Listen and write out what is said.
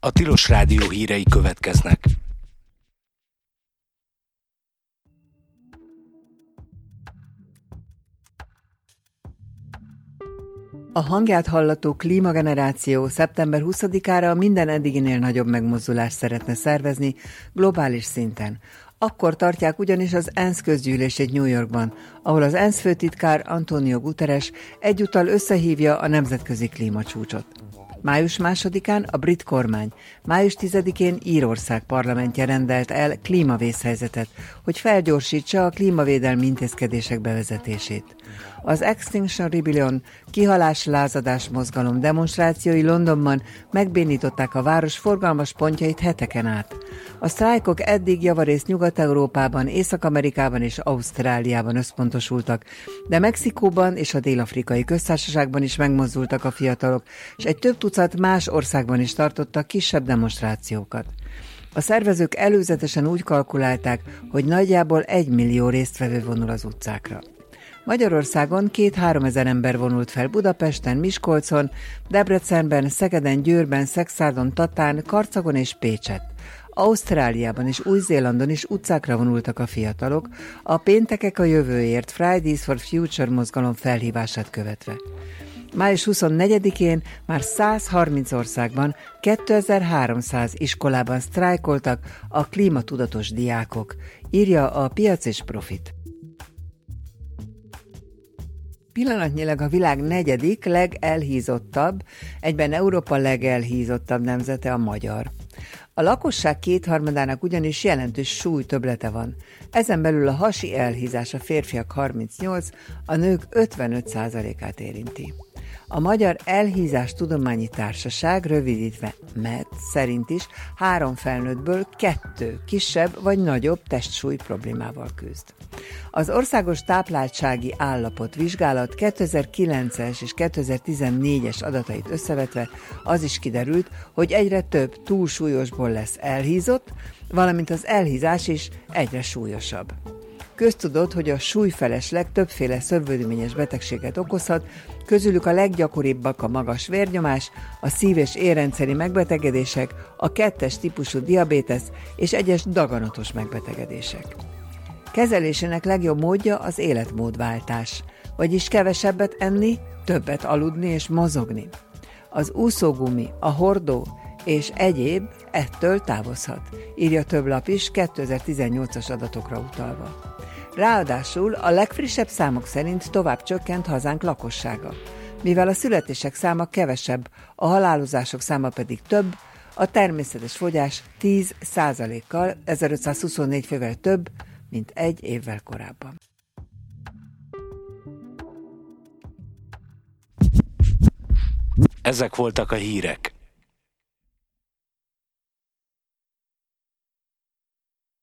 A Tilos Rádió hírei következnek. A hangját hallató klímageneráció szeptember 20-ára minden eddiginél nagyobb megmozdulást szeretne szervezni globális szinten. Akkor tartják ugyanis az ENSZ közgyűlését New Yorkban, ahol az ENSZ főtitkár António Guterres egyúttal összehívja a nemzetközi klímacsúcsot. Május 2-án a brit kormány, május 10-én Írország parlamentje rendelt el klímavészhelyzetet, hogy felgyorsítsa a klímavédelmi intézkedések bevezetését. Az Extinction Rebellion kihalás-lázadás mozgalom demonstrációi Londonban megbénították a város forgalmas pontjait heteken át. A sztrájkok eddig javarészt Nyugat-Európában, Észak-Amerikában és Ausztráliában összpontosultak, de Mexikóban és a Dél-Afrikai Köztársaságban is megmozdultak a fiatalok, és egy több tucat más országban is tartottak kisebb demonstrációkat. A szervezők előzetesen úgy kalkulálták, hogy nagyjából 1 millió résztvevő vonul az utcákra. Magyarországon 2-3 ezer ember vonult fel Budapesten, Miskolcon, Debrecenben, Szegeden, Győrben, Szexárdon, Tatán, Karcagon és Pécsett. Ausztráliában és Új-Zélandon is utcákra vonultak a fiatalok, a Péntekek a jövőért Fridays for Future mozgalom felhívását követve. Május 24-én már 130 országban 2300 iskolában sztrájkoltak a klímatudatos diákok, írja a Piac és Profit. Pillanatnyilag a világ 4. legelhízottabb, egyben Európa legelhízottabb nemzete a magyar. A lakosság 2/3 ugyanis jelentős súlytöblete van. Ezen belül a hasi elhízás a férfiak 38, a nők 55%-át érinti. A Magyar Elhízás Tudományi Társaság, rövidítve MET szerint is 3 felnőttből 2 kisebb vagy nagyobb testsúly problémával küzd. Az Országos Tápláltsági Állapot vizsgálat 2009-es és 2014-es adatait összevetve az is kiderült, hogy egyre több túlsúlyosból lesz elhízott, valamint az elhízás is egyre súlyosabb. Köztudott, hogy a súlyfelesleg többféle szövődményes betegséget okozhat, közülük a leggyakoribbak a magas vérnyomás, a szív- és érrendszeri megbetegedések, a 2. típusú diabétesz és egyes daganatos megbetegedések. Kezelésének legjobb módja az életmódváltás, vagyis kevesebbet enni, többet aludni és mozogni. Az úszógumi, a hordó és egyéb ettől távozhat, írja több lap is 2018-as adatokra utalva. Ráadásul a legfrissebb számok szerint tovább csökkent hazánk lakossága. Mivel a születések száma kevesebb, a halálozások száma pedig több, a természetes fogyás 10%-kal, 1524 fővel több, mint 1 évvel korábban. Ezek voltak a hírek.